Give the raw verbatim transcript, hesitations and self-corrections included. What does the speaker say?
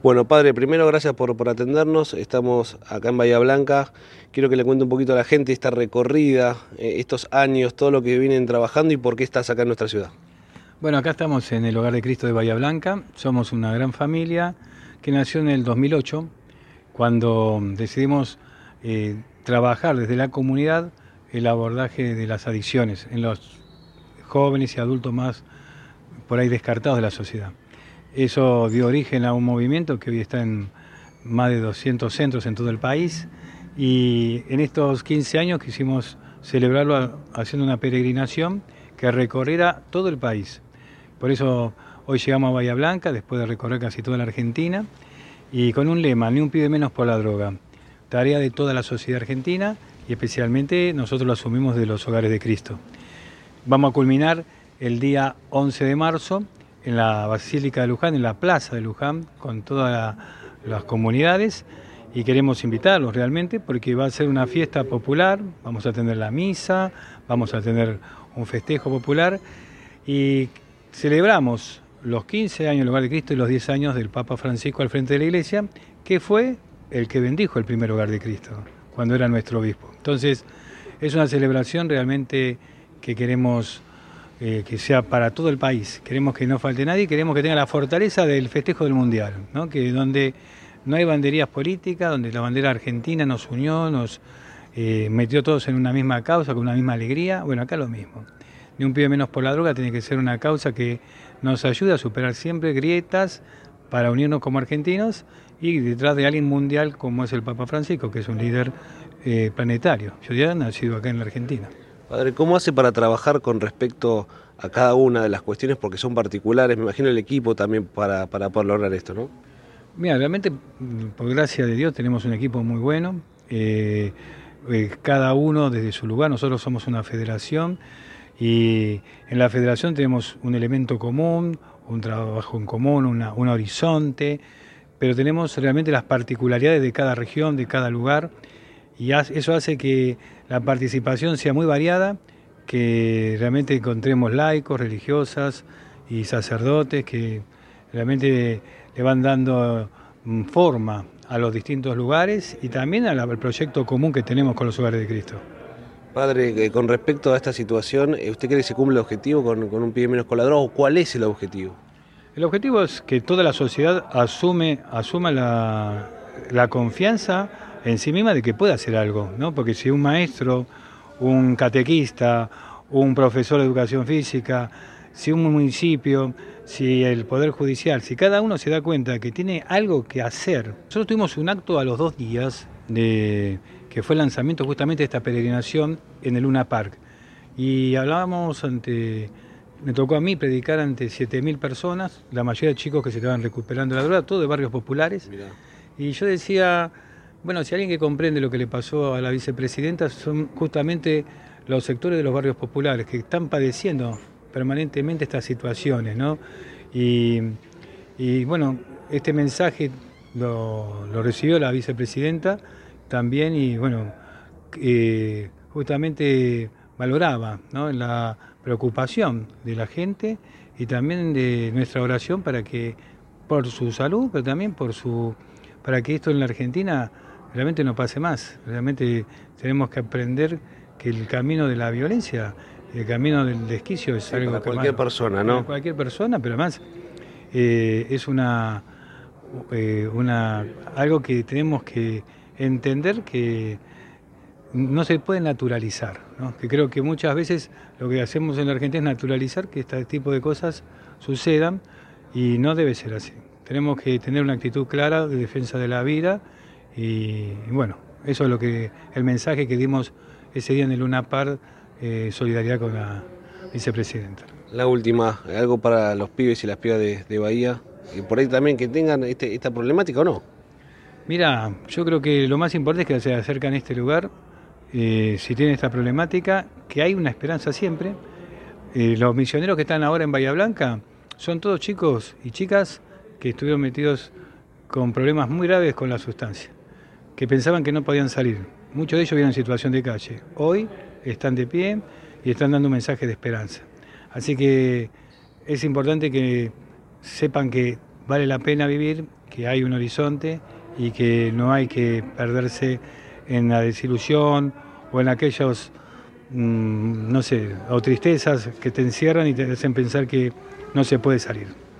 Bueno, padre, primero gracias por, por atendernos. Estamos acá en Bahía Blanca. Quiero que le cuente un poquito a la gente esta recorrida, eh, estos años, todo lo que vienen trabajando y por qué estás acá en nuestra ciudad. Bueno, acá estamos en el Hogar de Cristo de Bahía Blanca. Somos una gran familia que nació en el dos mil ocho, cuando decidimos eh, trabajar desde la comunidad el abordaje de las adicciones en los jóvenes y adultos más por ahí descartados de la sociedad. Eso dio origen a un movimiento que hoy está en más de doscientos centros en todo el país, y en estos quince años quisimos celebrarlo haciendo una peregrinación que recorriera todo el país. Por eso hoy llegamos a Bahía Blanca, después de recorrer casi toda la Argentina, y con un lema: ni un pibe menos por la droga. Tarea de toda la sociedad argentina, y especialmente nosotros lo asumimos de los Hogares de Cristo. Vamos a culminar el día once de marzo en la Basílica de Luján, en la Plaza de Luján, con todas la, las comunidades, y queremos invitarlos realmente porque va a ser una fiesta popular. Vamos a tener la misa, vamos a tener un festejo popular, y celebramos los quince años del Hogar de Cristo y los diez años del Papa Francisco al frente de la Iglesia, que fue el que bendijo el primer Hogar de Cristo, cuando era nuestro obispo. Entonces, es una celebración realmente que queremos eh, que sea para todo el país. Queremos que no falte nadie, queremos que tenga la fortaleza del festejo del Mundial, ¿no? Que donde no hay banderías políticas, donde la bandera argentina nos unió, nos eh, metió todos en una misma causa, con una misma alegría. Bueno, acá lo mismo. Ni un pibe menos por la droga tiene que ser una causa que nos ayude a superar siempre grietas para unirnos como argentinos, y detrás de alguien mundial como es el Papa Francisco, que es un líder eh, planetario. Yo ya he nacido acá en la Argentina. Padre, ¿cómo hace para trabajar con respecto a cada una de las cuestiones? Porque son particulares, me imagino el equipo también para, para poder lograr esto, ¿no? Mira, realmente, por gracia de Dios, tenemos un equipo muy bueno. Eh, eh, cada uno desde su lugar. Nosotros somos una federación, y en la federación tenemos un elemento común, un trabajo en común, una, un horizonte, pero tenemos realmente las particularidades de cada región, de cada lugar, y eso hace que la participación sea muy variada, que realmente encontremos laicos, religiosas y sacerdotes que realmente le van dando forma a los distintos lugares y también al proyecto común que tenemos con los Hogares de Cristo. Padre, con respecto a esta situación, ¿usted cree que se cumple el objetivo con, con un pibe menos con la droga? ¿O cuál es el objetivo? El objetivo es que toda la sociedad asume, asuma la, la confianza en sí misma de que puede hacer algo, ¿no? Porque si un maestro, un catequista, un profesor de educación física, si un municipio, si el Poder Judicial, si cada uno se da cuenta que tiene algo que hacer. Nosotros tuvimos un acto a los dos días, de, que fue el lanzamiento justamente de esta peregrinación en el Luna Park. Y hablábamos ante, me tocó a mí predicar ante siete mil personas, la mayoría de chicos que se estaban recuperando de la droga, todos de barrios populares. Mirá. Y yo decía, bueno, si alguien que comprende lo que le pasó a la vicepresidenta, son justamente los sectores de los barrios populares que están padeciendo permanentemente estas situaciones, ¿no? Y, y bueno, este mensaje lo, lo recibió la vicepresidenta también, y bueno, eh, justamente valoraba, ¿no?, la preocupación de la gente y también de nuestra oración para que, por su salud, pero también por su, para que esto en la Argentina realmente no pase más. Realmente tenemos que aprender que el camino de la violencia, el camino del desquicio es sí, algo para que cualquier más, persona, ¿no? Para cualquier persona, pero además eh, es una, eh, una algo que tenemos que entender que no se puede naturalizar, ¿no? Que creo que muchas veces lo que hacemos en la Argentina es naturalizar que este tipo de cosas sucedan, y no debe ser así. Tenemos que tener una actitud clara de defensa de la vida, y, y bueno, eso es lo que el mensaje que dimos ese día en el Luna Park, eh, solidaridad con la vicepresidenta. La última, algo para los pibes y las pibas de, de Bahía, y por ahí también que tengan este, esta problemática o no. Mira, yo creo que lo más importante es que se acercan a este lugar, eh, si tienen esta problemática, que hay una esperanza siempre. Eh, los misioneros que están ahora en Bahía Blanca son todos chicos y chicas que estuvieron metidos con problemas muy graves con la sustancia, que pensaban que no podían salir. Muchos de ellos vivían en situación de calle. Hoy están de pie y están dando un mensaje de esperanza. Así que es importante que sepan que vale la pena vivir, que hay un horizonte y que no hay que perderse en la desilusión o en aquellos, mmm, no sé, o tristezas que te encierran y te hacen pensar que no se puede salir.